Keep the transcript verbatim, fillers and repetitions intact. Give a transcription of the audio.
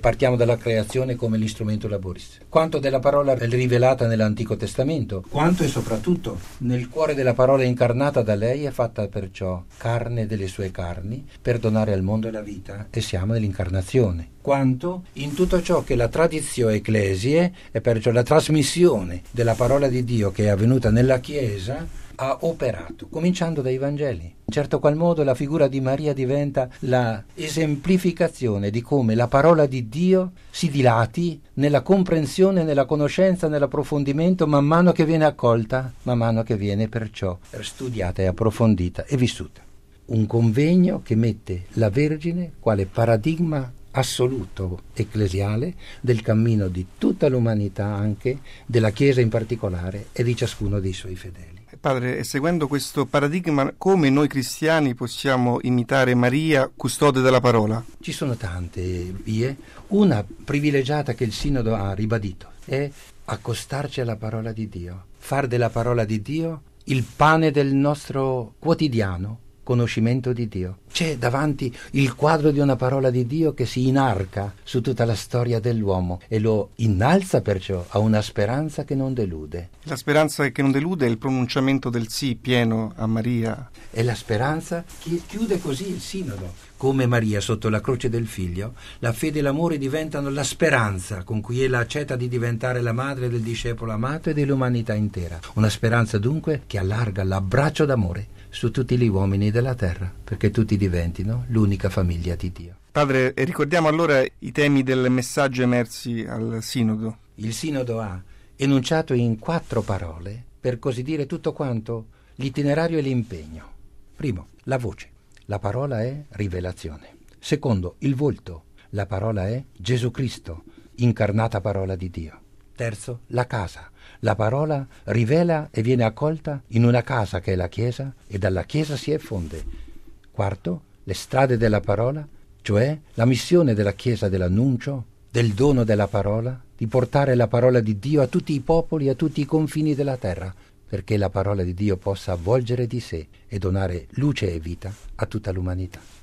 Partiamo dalla creazione come l'instrumento laboris. Quanto della parola è rivelata nell'Antico Testamento, quanto e soprattutto nel cuore della parola incarnata da lei è fatta perciò carne delle sue carni per donare al mondo la vita, e siamo nell'incarnazione. Quanto in tutto ciò che la tradizione ecclesie, e perciò la trasmissione della parola di Dio che è avvenuta nella Chiesa, ha operato, cominciando dai Vangeli. In certo qual modo la figura di Maria diventa la esemplificazione di come la parola di Dio si dilati nella comprensione, nella conoscenza, nell'approfondimento, man mano che viene accolta, man mano che viene perciò studiata e approfondita e vissuta. Un convegno che mette la Vergine quale paradigma assoluto ecclesiale del cammino di tutta l'umanità, anche della Chiesa in particolare, e di ciascuno dei suoi fedeli. Padre, e seguendo questo paradigma, come noi cristiani possiamo imitare Maria, custode della parola? Ci sono tante vie. Una privilegiata che il Sinodo ha ribadito è accostarci alla parola di Dio, far della parola di Dio il pane del nostro quotidiano conoscimento di Dio. C'è davanti il quadro di una parola di Dio che si inarca su tutta la storia dell'uomo e lo innalza perciò a una speranza che non delude. La speranza che non delude è il pronunciamento del sì pieno a Maria. È la speranza che chiude così il Sinodo. Come Maria sotto la croce del Figlio, la fede e l'amore diventano la speranza con cui ella accetta di diventare la madre del discepolo amato e dell'umanità intera. Una speranza dunque che allarga l'abbraccio d'amore su tutti gli uomini della terra, perché tutti diventino l'unica famiglia di Dio. Padre, ricordiamo allora i temi del messaggio emersi al Sinodo. Il Sinodo ha enunciato in quattro parole, per così dire, tutto quanto l'itinerario e l'impegno. Primo, la voce. La parola è rivelazione. Secondo, il volto. La parola è Gesù Cristo, incarnata parola di Dio. Terzo, la casa. La parola rivela e viene accolta in una casa che è la Chiesa e dalla Chiesa si effonde. Quarto, le strade della parola, cioè la missione della Chiesa dell'annuncio, del dono della parola, di portare la parola di Dio a tutti i popoli, a tutti i confini della terra, perché la parola di Dio possa avvolgere di sé e donare luce e vita a tutta l'umanità.